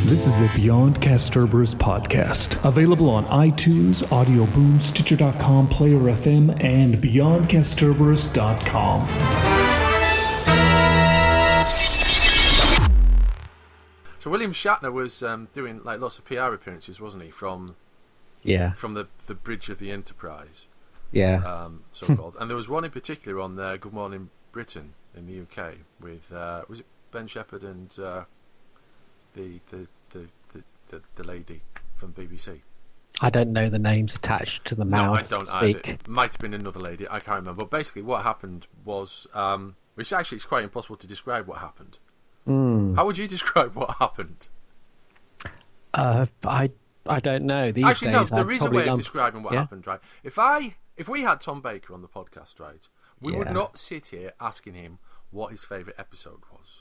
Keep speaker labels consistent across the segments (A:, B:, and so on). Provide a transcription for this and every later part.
A: This is a Beyond Castorber's podcast, available on iTunes, Audio Boom, Stitcher.com, Player FM, and BeyondCastorbers.com.
B: So William Shatner was doing like lots of PR appearances, wasn't he? From the bridge of the Enterprise, so called. And there was one in particular on Good Morning Britain in the UK with was it Ben Shepherd and the lady from BBC.
C: I don't know the names attached to the mouths.
B: No, I don't
C: speak.
B: either. It might have been another lady. I can't remember. But basically, what happened was, which actually is quite impossible to describe. What happened? How would you describe what happened?
C: I don't know. These
B: actually,
C: days,
B: no. There is a way of describing what happened, right? If we had Tom Baker on the podcast, right, we would not sit here asking him what his favourite episode was.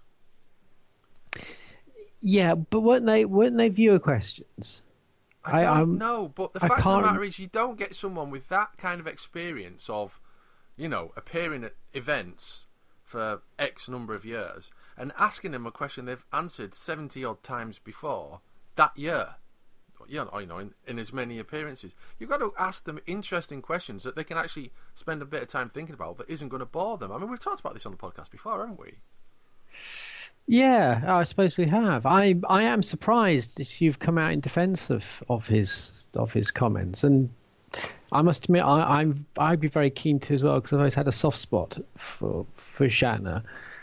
C: Yeah, but weren't they viewer questions?
B: I don't know, but the fact of the matter is, you don't get someone with that kind of experience of, appearing at events for X number of years and asking them a question they've answered 70 odd times before that year. In as many appearances. You've got to ask them interesting questions that they can actually spend a bit of time thinking about that isn't going to bore them. I mean, we've talked about this on the podcast before, haven't we?
C: Yeah, I suppose we have. I am surprised that you've come out in defence of his comments, and I must admit I'd be very keen to as well, because I've always had a soft spot for Shatner.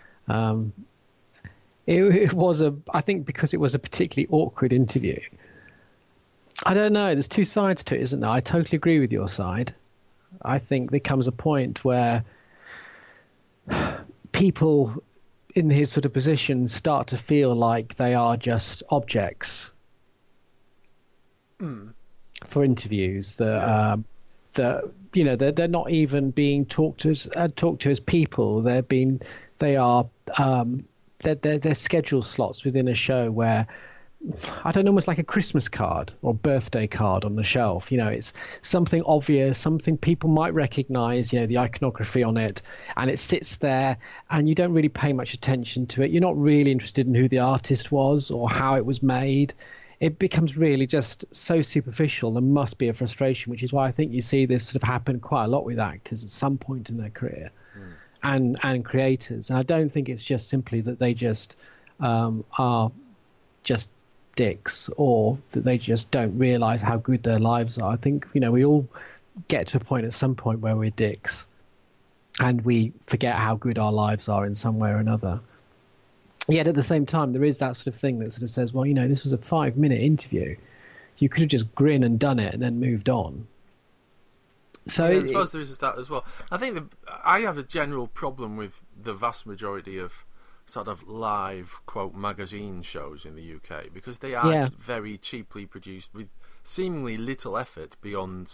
C: It was I think because it was a particularly awkward interview. I don't know. There's two sides to it, isn't there? I totally agree with your side. I think there comes a point where people in his sort of position start to feel like they are just objects for interviews. They're not even being talked to as people. They're schedule slots within a show where, I don't know, almost like a Christmas card or birthday card on the shelf. It's something obvious, something people might recognize, the iconography on it, and it sits there and you don't really pay much attention to it. You're not really interested in who the artist was or how it was made. It becomes really just so superficial. There must be a frustration, which is why I think you see this sort of happen quite a lot with actors at some point in their career and creators. And I don't think it's just simply that they just are just dicks, or that they just don't realize how good their lives are. I think we all get to a point at some point where we're dicks and we forget how good our lives are in some way or another. Yet at the same time, there is that sort of thing that sort of says, well, this was a 5-minute interview, you could have just grinned and done it and then moved on. So
B: I suppose there is that as well. I think I have a general problem with the vast majority of sort of live, quote, magazine shows in the UK, because they are very cheaply produced with seemingly little effort beyond,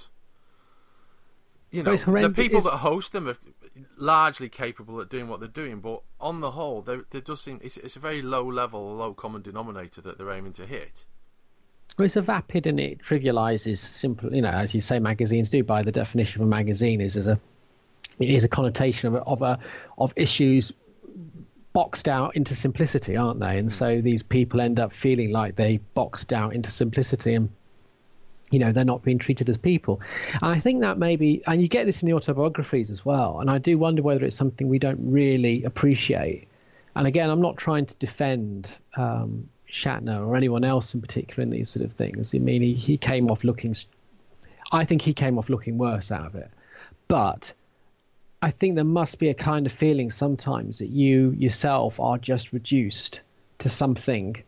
B: the people that host them are largely capable at doing what they're doing, but on the whole, there does seem it's a very low level, low common denominator that they're aiming to hit.
C: Well, it's a vapid, and it trivializes simple, as you say, magazines do. By the definition of a magazine, it is a connotation of issues boxed out into simplicity, aren't they? And so these people end up feeling like they boxed out into simplicity, and they're not being treated as people. And I think that maybe, and you get this in the autobiographies as well, and I do wonder whether it's something we don't really appreciate. And again, I'm not trying to defend Shatner or anyone else in particular in these sort of things. I mean, he came off looking, I think he came off looking worse out of it, but I think there must be a kind of feeling sometimes that you yourself are just reduced to something,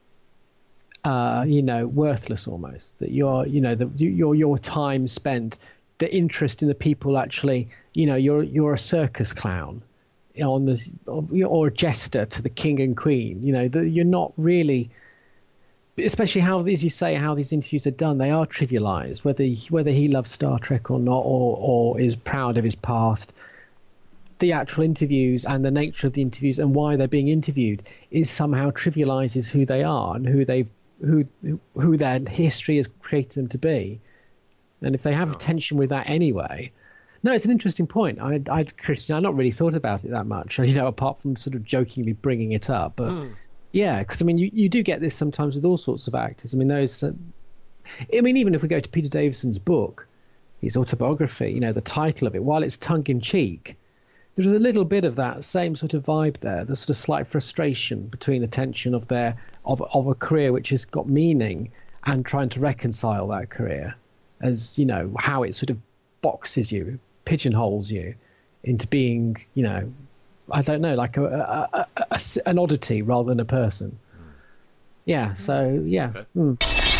C: worthless almost. That your time spent, the interest in the people actually, you're a circus clown or a jester to the king and queen. You're not really. Especially how these interviews are done, they are trivialized. Whether he loves Star Trek or not, or is proud of his past, the actual interviews and the nature of the interviews and why they're being interviewed is somehow trivializes who they are and who their history has created them to be. And if they have tension with that anyway, no, it's an interesting point. Christian, I've not really thought about it that much. Apart from sort of jokingly bringing it up, but. Yeah, because I mean, you do get this sometimes with all sorts of actors. I mean, even if we go to Peter Davison's book, his autobiography, you know, the title of it, while it's tongue in cheek, there's a little bit of that same sort of vibe there. The sort of slight frustration between the tension of a career which has got meaning and trying to reconcile that career, as you know, how it sort of boxes you, pigeonholes you into being, you know, I don't know, like an oddity rather than a person. Yeah. So yeah. Okay.